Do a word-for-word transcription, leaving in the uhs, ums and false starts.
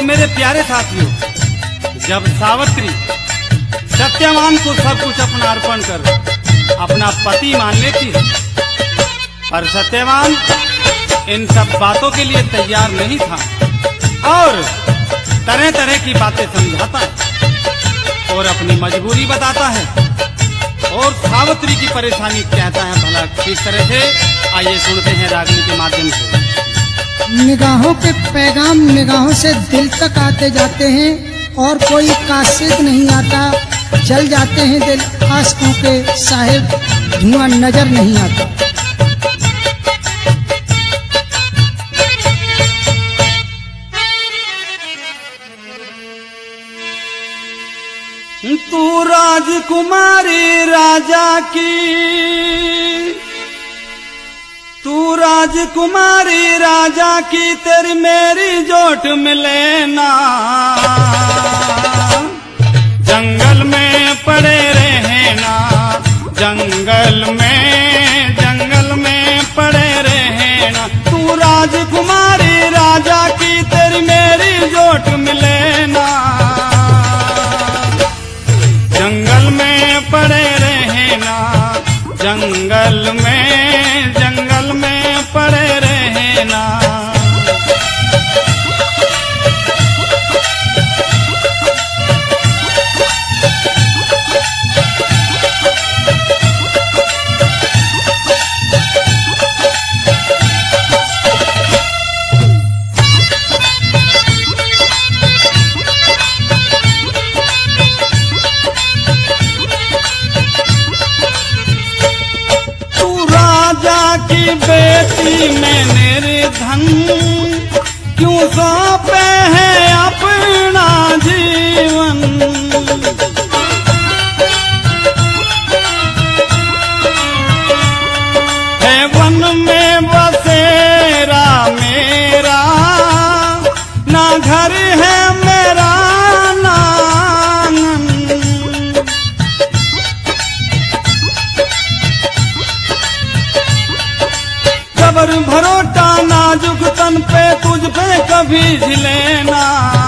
तो मेरे प्यारे साथियों, जब सावित्री सत्यवान को सब कुछ अपना अर्पण कर अपना पति मान लेती है, पर सत्यवान इन सब बातों के लिए तैयार नहीं था और तरह तरह की बातें समझाता है और अपनी मजबूरी बताता है और सावित्री की परेशानी कहता है भला किस तरह से। आइए सुनते हैं रागनी के माध्यम से। निगाहों के पैगाम निगाहों से दिल तक आते जाते हैं और कोई काशिद नहीं आता, जल जाते हैं दिल आशिकों के साहिब, धुआं नजर नहीं आता। तू राजकुमारी राजा की, तू राजकुमारी राजा की, तेरी मेरी जोट मिले ना, जंगल में पड़े रहना, जंगल में जंगल में पड़े रहना। तू राजकुमारी राजा की, तेरी मेरी जोट मिले ना, जंगल में पड़े रहना, जंगल में जंगल में पड़े रहना। की बेटी में निर्धन क्यों सौंपे है अपना जीवन, है वन में बसेरा मेरा, ना घर है मेरा ना आंगन। कबर भरोटा नाजुक तन पे, तुझ पे कभी झिलेना,